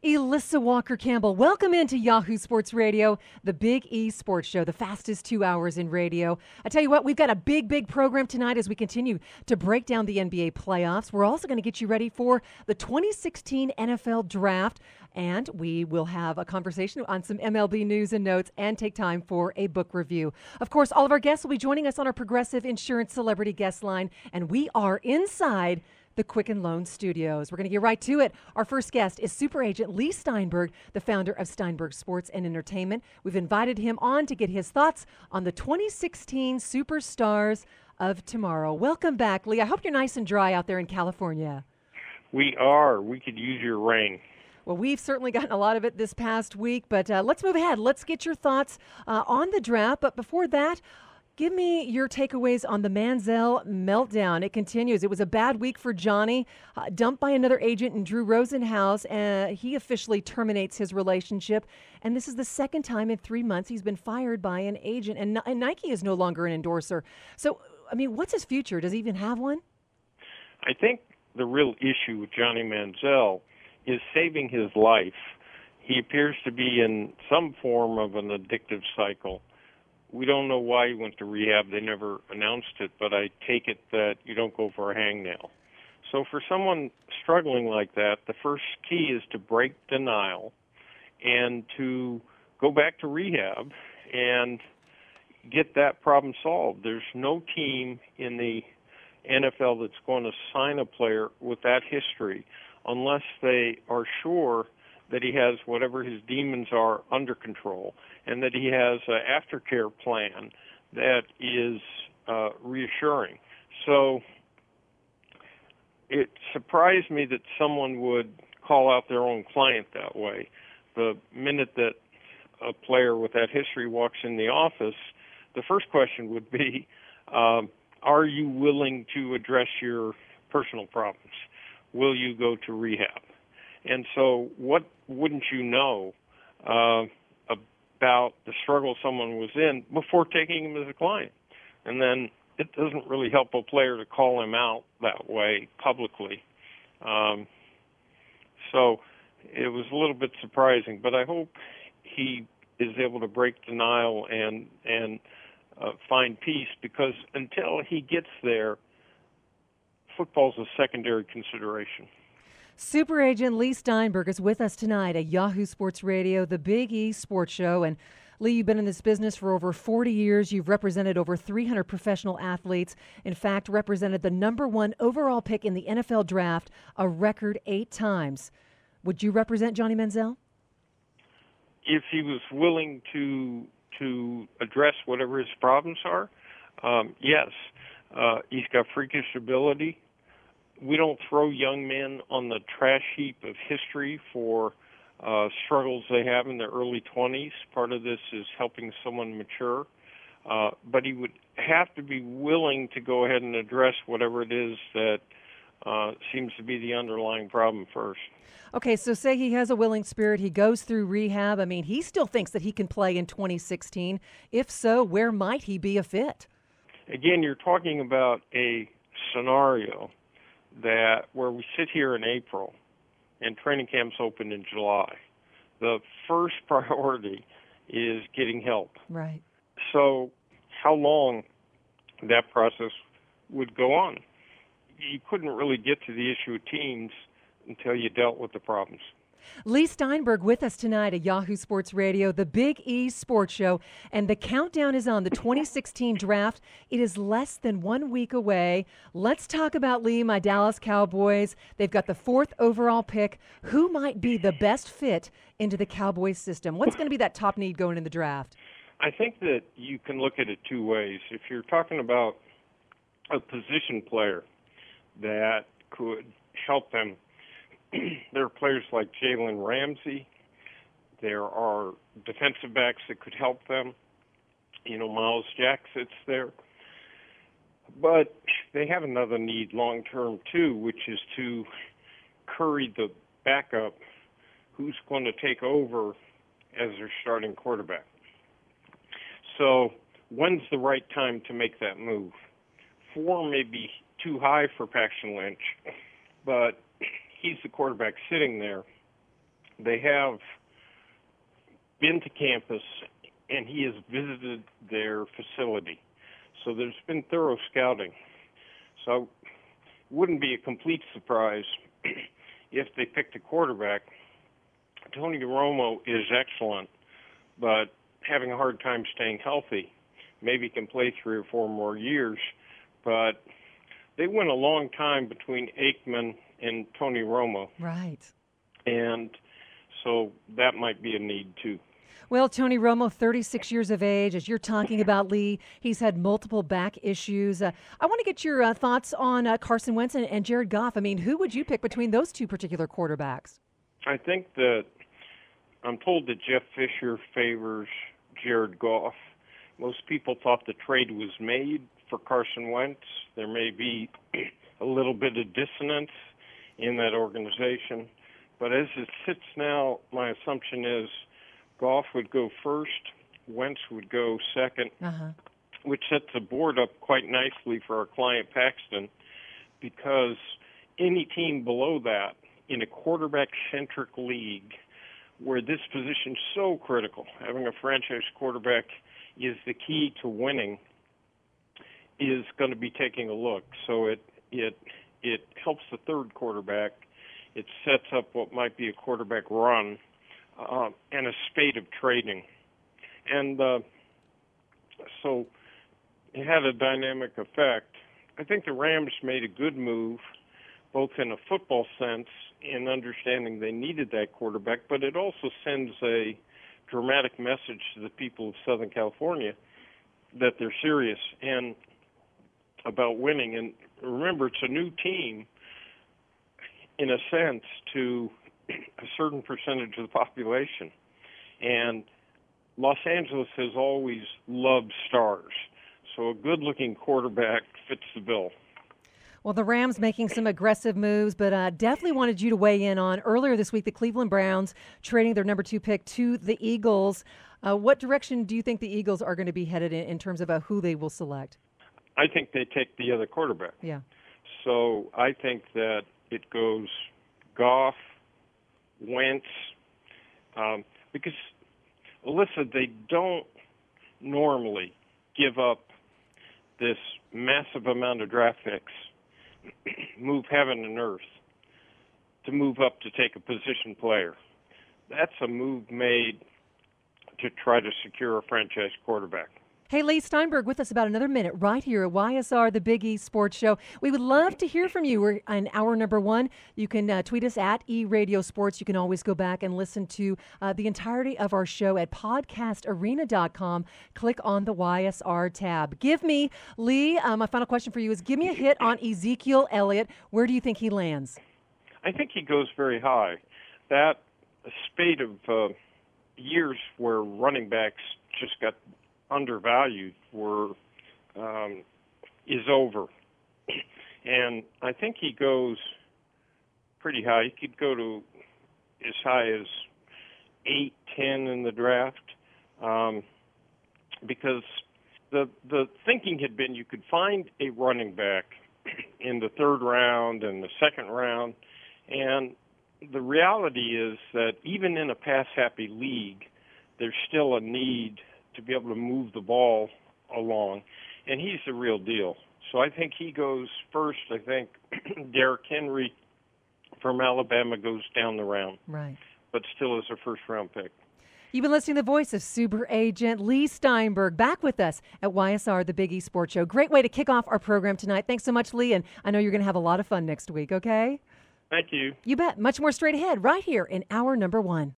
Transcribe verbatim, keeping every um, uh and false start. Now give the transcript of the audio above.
Elissa Walker Campbell, welcome into Yahoo Sports Radio, the Big E Sports Show, the fastest two hours in radio. I tell you what, we've got a big, big program tonight as we continue to break down the N B A playoffs. We're also going to get you ready for the twenty sixteen N F L Draft, and we will have a conversation on some M L B news and notes and take time for a book review. Of course, all of our guests will be joining us on our Progressive Insurance Celebrity Guest Line, and we are inside the Quicken Loan Studios. We're going to get right to it. Our first guest is Super Agent Leigh Steinberg, the founder of Steinberg Sports and Entertainment. We've invited him on to get his thoughts on the twenty sixteen Superstars of Tomorrow. Welcome back, Leigh. I hope you're nice and dry out there in California. We are. We could use your rain. Well, we've certainly gotten a lot of it this past week, but uh, let's move ahead. Let's get your thoughts uh, on the draft. But before that, give me your takeaways on the Manziel meltdown. It continues. It was a bad week for Johnny, uh, dumped by another agent in Drew Rosenhaus, and he officially terminates his relationship. And this is the second time in three months he's been fired by an agent, and, and Nike is no longer an endorser. So, I mean, what's his future? Does he even have one? I think the real issue with Johnny Manziel is saving his life. He appears to be in some form of an addictive cycle. We don't know why he went to rehab. They never announced it, but I take it that you don't go for a hangnail. So for someone struggling like that, the first key is to break denial and to go back to rehab and get that problem solved. There's no team in the N F L that's going to sign a player with that history unless they are sure that he has whatever his demons are under control, and that he has an aftercare plan that is uh, reassuring. So it surprised me that someone would call out their own client that way. The minute that a player with that history walks in the office, the first question would be, um, are you willing to address your personal problems? Will you go to rehab? And so what wouldn't you know uh, about the struggle someone was in before taking him as a client? And then it doesn't really help a player to call him out that way publicly. Um, so it was a little bit surprising, but I hope he is able to break denial and, and uh, find peace, because until he gets there, football's a secondary consideration. Super Agent Leigh Steinberg is with us tonight at Yahoo Sports Radio, the Big E Sports Show. And Leigh, you've been in this business for over forty years. You've represented over three hundred professional athletes. In fact, represented the number one overall pick in the N F L Draft a record eight times. Would you represent Johnny Manziel? If he was willing to to address whatever his problems are, um, yes. Uh, he's got freakish ability. We don't throw young men on the trash heap of history for uh, struggles they have in their early twenties. Part of this is helping someone mature. Uh, but he would have to be willing to go ahead and address whatever it is that uh, seems to be the underlying problem first. Okay, so say he has a willing spirit, he goes through rehab. I mean, he still thinks that he can play in twenty sixteen. If so, where might he be a fit? Again, you're talking about a scenario that where we sit here in April and training camps open in July. The first priority is getting help. Right. So how long that process would go on? You couldn't really get to the issue of teams until you dealt with the problems. Leigh Steinberg with us tonight at Yahoo Sports Radio, the Big E Sports Show, and the countdown is on the twenty sixteen draft. It is less than one week away. Let's talk about, Leigh, my Dallas Cowboys. They've got the fourth overall pick. Who might be the best fit into the Cowboys system? What's going to be that top need going in the draft? I think that you can look at it two ways. If you're talking about a position player that could help them, there are players like Jalen Ramsey. There are defensive backs that could help them. You know, Miles Jack sits there. But they have another need long-term, too, which is to curry the backup who's going to take over as their starting quarterback. So when's the right time to make that move? Four may be too high for Paxton Lynch, but he's the quarterback sitting there. they have been to campus, and he has visited their facility. So there's been thorough scouting. So it wouldn't be a complete surprise if they picked a quarterback. Tony Romo is excellent, but having a hard time staying healthy. Maybe can play three or four more years, but they went a long time between Aikman and Tony Romo. Right. And so that might be a need too. Well, Tony Romo, thirty-six years of age, as you're talking about, Lee, he's had multiple back issues. Uh, I want to get your uh, thoughts on uh, Carson Wentz and, and Jared Goff. I mean, who would you pick between those two particular quarterbacks? I think that I'm told that Jeff Fisher favors Jared Goff. Most people thought the trade was made for Carson Wentz. There may be a little bit of dissonance in that organization. But as it sits now, my assumption is Goff would go first, Wentz would go second, uh-huh. which sets the board up quite nicely for our client Paxton, because any team below that in a quarterback-centric league where this position is so critical, having a franchise quarterback is the key to winning, is going to be taking a look. So it it it helps the third quarterback. It sets up what might be a quarterback run uh, and a spate of trading. And uh, so it had a dynamic effect. I think the Rams made a good move, both in a football sense, in understanding they needed that quarterback, but it also sends a dramatic message to the people of Southern California that they're serious and about winning. And remember, it's a new team, in a sense, to a certain percentage of the population. And Los Angeles has always loved stars, so a good-looking quarterback fits the bill. Well, the Rams making some aggressive moves, but uh, definitely wanted you to weigh in on earlier this week, the Cleveland Browns trading their number two pick to the Eagles. Uh, what direction do you think the Eagles are going to be headed in, in terms of uh, who they will select? I think they take the other quarterback. Yeah. So I think that it goes Goff, Wentz, um, because, Alyssa, they don't normally give up this massive amount of draft picks, move heaven and earth, to move up to take a position player. That's a move made to try to secure a franchise quarterback. Hey, Lee Steinberg with us about another minute right here at Y S R, the Big E Sports Show. We would love to hear from you. We're in hour number one. You can uh, tweet us at eRadio Sports. You can always go back and listen to uh, the entirety of our show at podcast arena dot com. Click on the Y S R tab. Give me, Lee, uh, my final question for you is give me a hit on Ezekiel Elliott. Where do you think he lands? I think he goes very high. That spate of uh, years where running backs just got undervalued were um, is over, and I think he goes pretty high. He could go to as high as eight, ten in the draft, um, because the the thinking had been you could find a running back in the third round and the second round, and the reality is that even in a pass-happy league, there's still a need to be able to move the ball along, and he's the real deal. So I think he goes first. I think Derrick Henry from Alabama goes down the round, right, but still is a first-round pick. You've been listening to the voice of super agent Lee Steinberg, back with us at Y S R, the Big E Sports Show. Great way to kick off our program tonight. Thanks so much, Lee, and I know you're going to have a lot of fun next week, okay? Thank you. You bet. Much more straight ahead right here in hour number one.